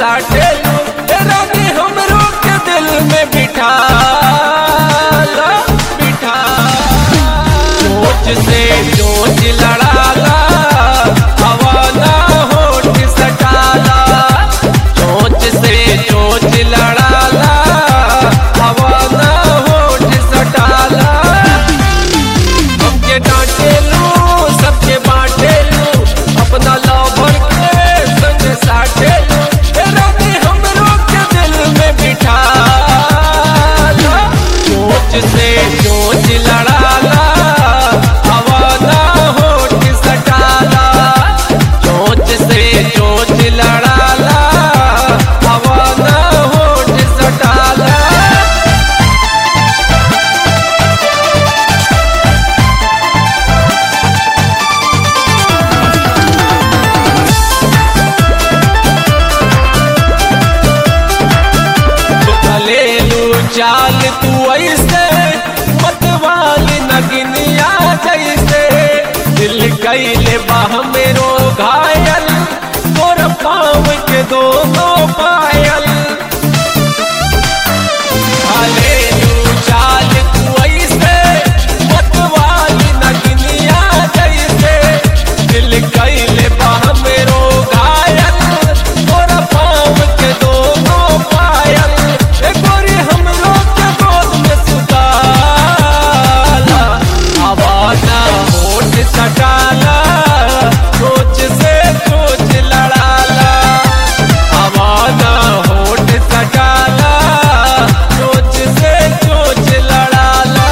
साटेलू रानी हमरो के दिल में बिठा बिठा सोच से सोच लड़ाला हवा ना होठ सटाला सोच से सोच लड़ाला हवा ना होठ सटाला हमके डांटेलू सबके बांटेलू अपना लवर के संग साटेलू रानी हमरो के दिल में बिठा सोच से सोच लड़ाला हवा ना होठ सटाला सोच से सोच लड़ाला हवा ना होठ सटाला चाल तू ऐसे मतवाल नगिनिया जैसे दिल कैले बाह मेरो घायल तोर पाँव के दोनों पायल चाल तू ऐसे मतवाल नगिनिया जैसे दिल कैले बाह मेरो घायल तोर पाँव के दोनों पायल गोरी हमरो के गोद में सुताला आवाज़ होठ सटाला सोच से सोच लड़ाला आवाज़ होठ सटाला सोच से सोच लड़ाला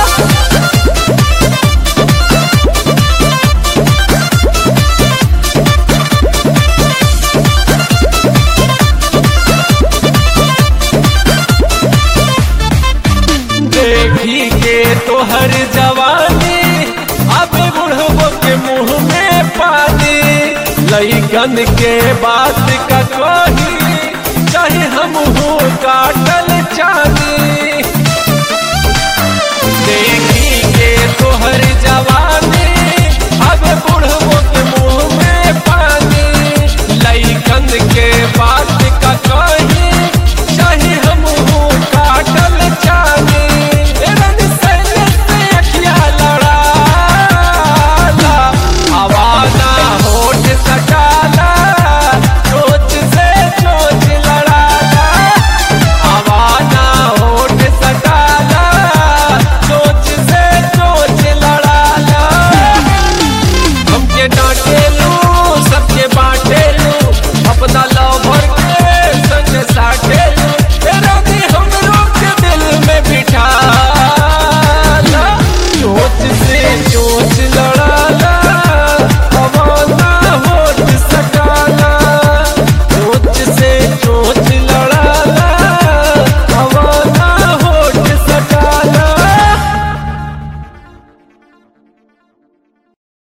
देखी के तोहर जवानी अब बुढ़बो के मुंह में पानी लइकन के बात का कही चाहे हम हो काटल चांदी देखी के तोहर जवानी